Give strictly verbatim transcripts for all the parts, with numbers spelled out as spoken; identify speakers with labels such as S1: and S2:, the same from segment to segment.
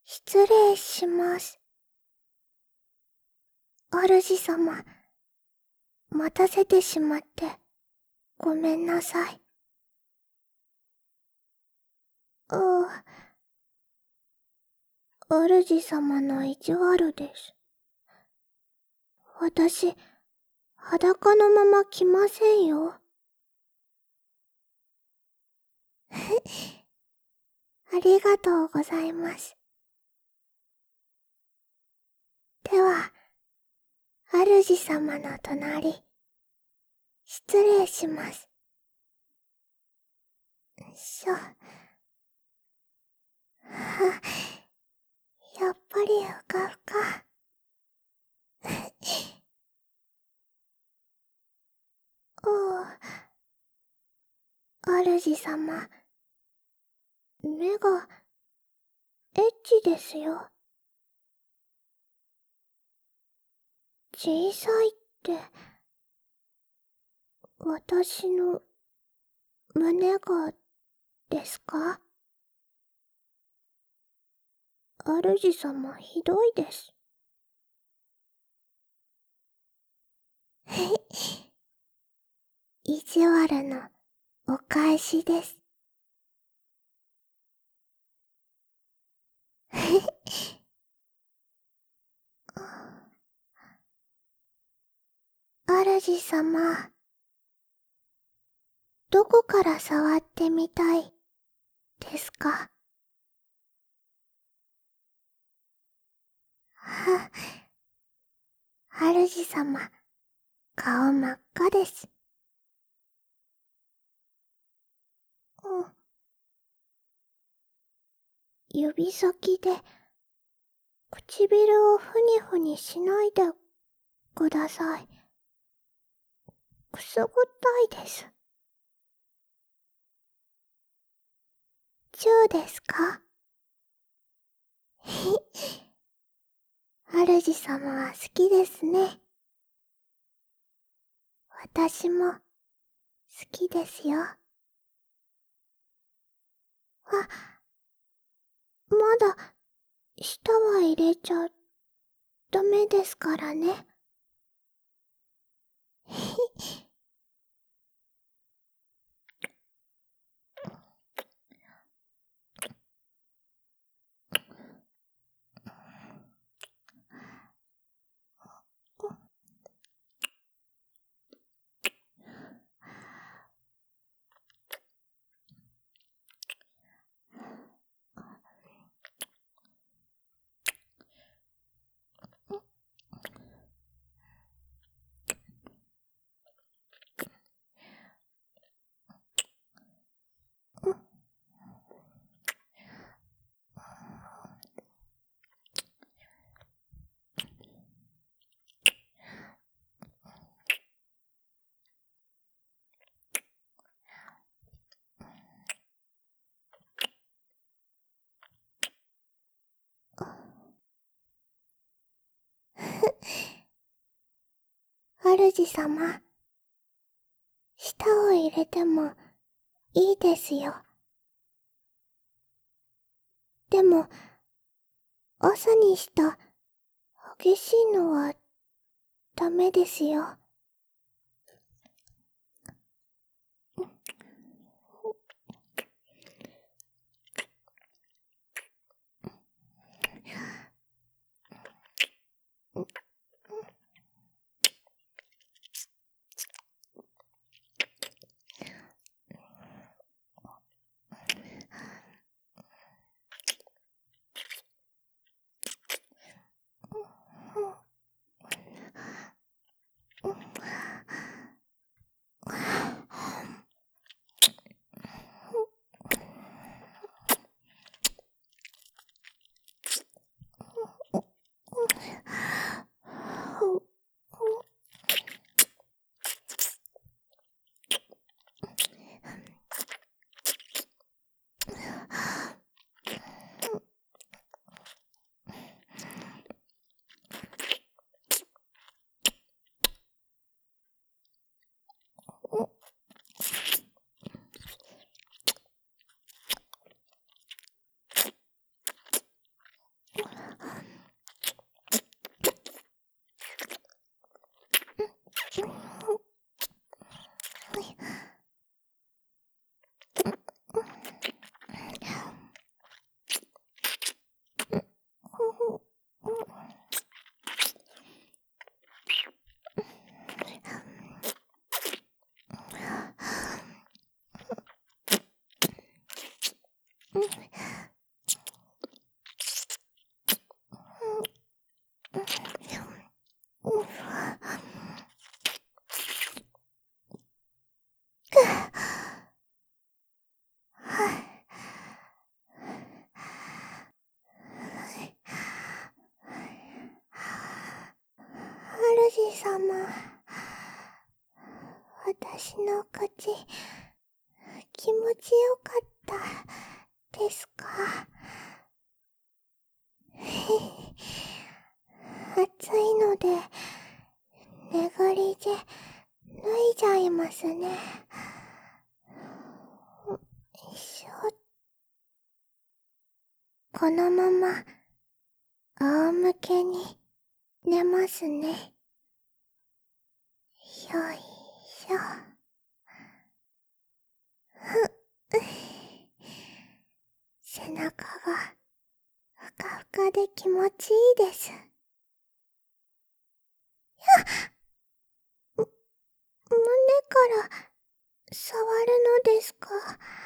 S1: 失礼します。主様、待たせてしまって、ごめんなさい。ああ、主様の意地悪です。私、裸のまま来ませんよ。ありがとうございます。では、主様の隣、失礼します。しょ。は、やっぱりふかふか。おう。主様、目が、エッチですよ。小さいって、私の、胸が、ですか？主様ひどいです。意地悪のお返しです。主様、どこから触ってみたいですか？は、主様、顔真っ赤です。うん。指先で、唇をふにふにしないでください。くすぐったいです。チューですか？ひ、主様は好きですね。私も、好きですよ。あ、まだ、舌は入れちゃ、ダメですからね。ひ、主様、舌を入れてもいいですよ。でも、朝にした激しいのはダメですよ。 様、私の口、気持ちよかったですか？暑いので、寝返りで脱いじゃいますね。よいしょ。このまま、仰向けに寝ますね。よいしょ。ふっ。背中がふかふかで気持ちいいです。む、胸から触るのですか？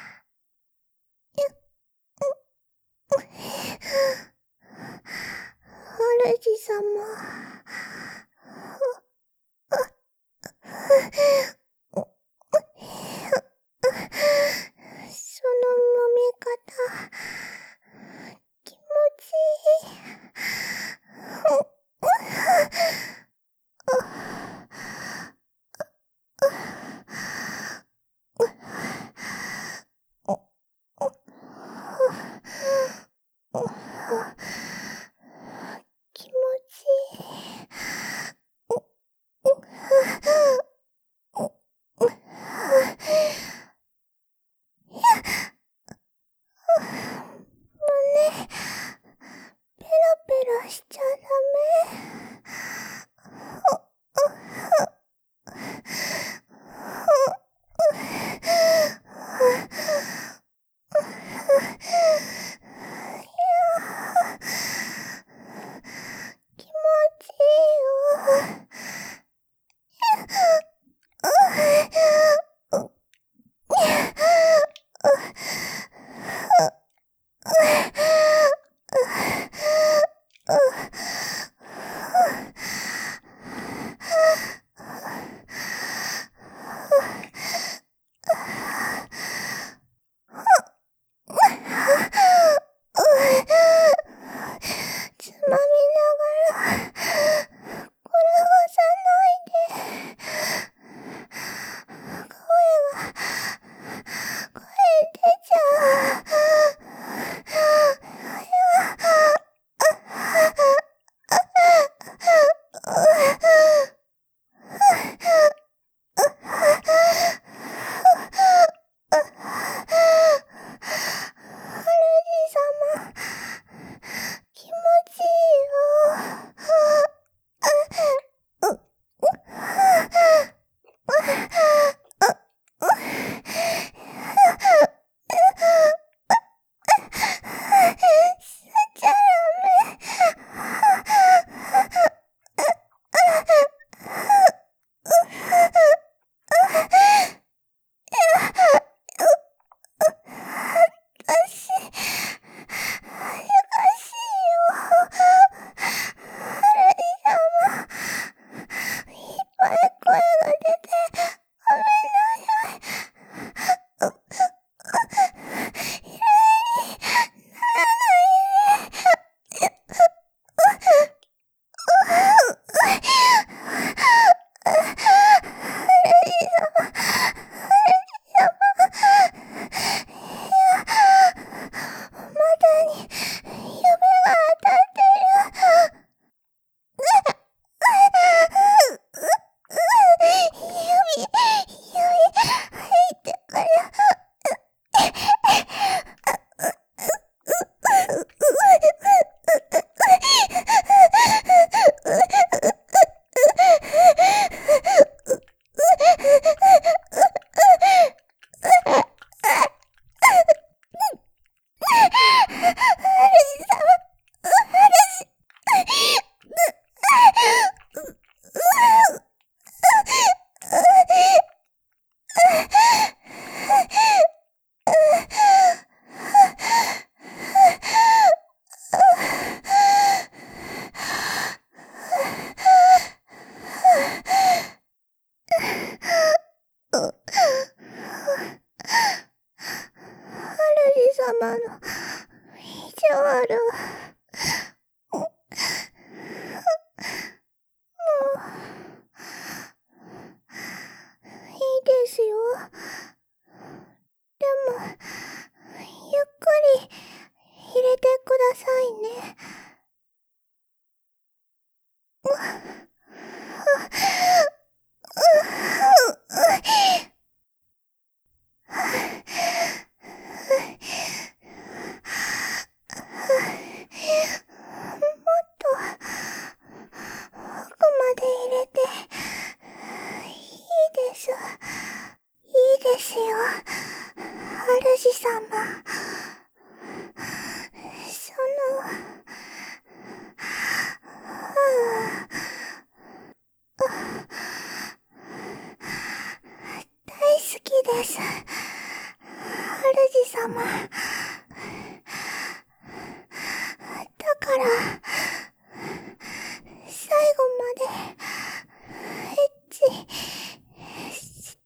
S1: 主様。その揉み方、気持ちいい。気持ちいい。胸、ペロペロしちゃダメ。気持ちいいよ。つまみながら、転がさないで。声が、声出ちゃう。主様、気持ちいいよ。吸っちゃダメ。私、恥ずかしいよ。主様、いっぱい声が出て、ごめんなさい。嫌いにならないで。まだに夢が当たってる。指、指、入ってくる。主様の意地悪。もう、 から最後までエッチして。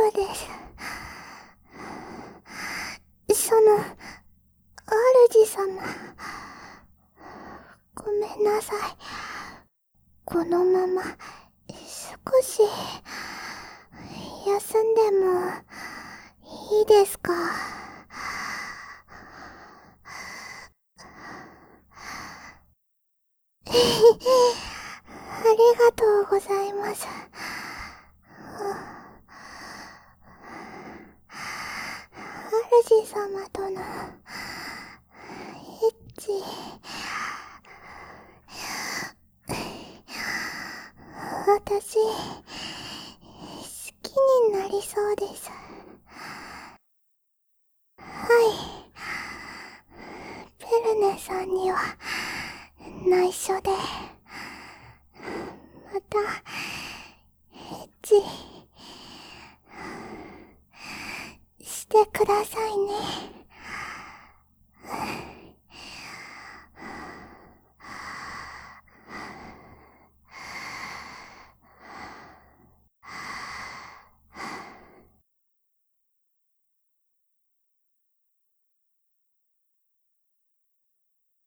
S1: です。その、主様。ごめんなさい。このまま、少し、休んでも、いいですか？ありがとうございます。主様との、エッチ、私、好きになりそうです。はい。ペルネさんには、内緒で、また、エッチ、してくださいね。